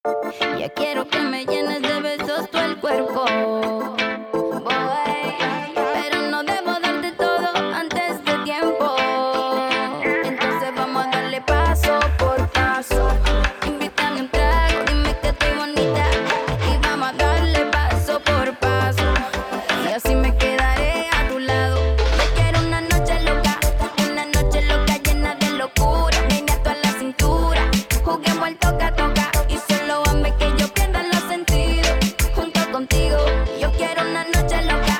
Ya quiero que me llenes de besos todo el cuerpo. Boy, pero no debo darte todo antes de tiempo. Entonces vamos a darle paso por paso. Invítame un trago, dime que estoy bonita. Y vamos a darle paso por paso. Y así me quedaré a tu lado. Yo quiero una noche loca llena de locura. Niña, toda la cintura. Juguemos al toca-toca. Y solo hazme que yo pierda los sentidos. Junto contigo, yo quiero una noche loca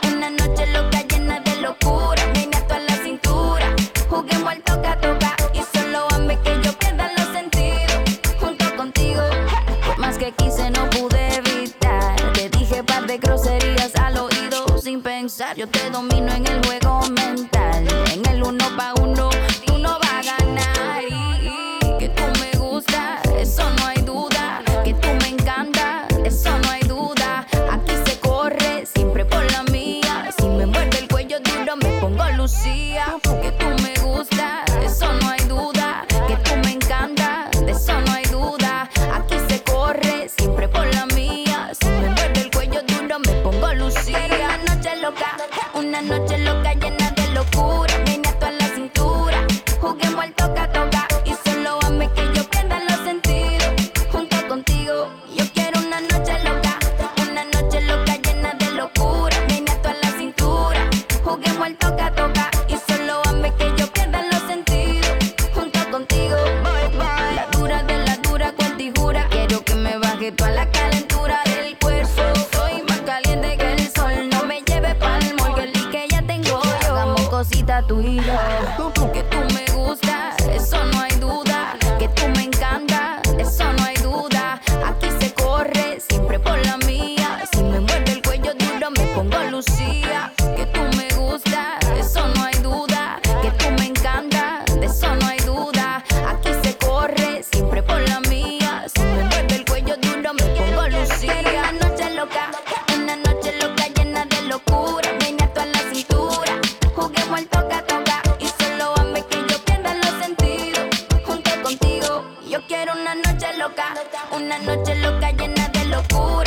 llena de locura. Niña, toda la cintura. Juguemos al toca-toca. Y solo hazme que yo pierda los sentidos. Junto contigo, por más que quise no pude evitar. Te dije par de groserías al oído sin pensar. Yo te domino en el juego mental. En el 1-pa-1 tú no vas a ganar. Y que tú me gustas, eso no hay duda. Que tú me encantas, eso no hay duda. Aquí se corre siempre por la mía. Si me muerde el cuello duro me pongo Lucía. Que tú me gustas, eso no hay duda. Que tú me encantas, de eso no hay duda. Aquí se corre siempre por la mía. Si me muerde el cuello duro me pongo Lucía. Una noche loca llena de locura. Niña, toda la cintura. Juguemos al toca-toca. Y solo hazme que yo pierda los sentidos. Junto contigo, yo quiero una noche loca llena de locura. Niña, toda la cintura. Juguemos al toca-toca. Y solo hazme que yo pierda los sentidos. Junto contigo, la dura de la dura, cuenta y jura. Quiero que me baje toda la calentura del cuerpo. Soy más caliente que el sol. No me lleves pa'l morgue que ya tengo yo. Hagamos cositas tú y yo. Que tú me gustas, eso no hay duda. Que tú me encantas, eso no hay duda. Aquí se corre siempre por la mía. Si me muerde el cuello duro me pongo Lucía. Que tú me gustas, eso no hay duda. Que tú me encantas, de eso no hay duda. Aquí se corre siempre por la mía. Si me muerde el cuello duro me pongo Lucía. Una noche loca llena de locura. Niña, toda la cintura. Juguemos al toca-toca. Y solo hazme que yo pierda los sentidos. Junto contigo, yo quiero una noche loca llena de locura.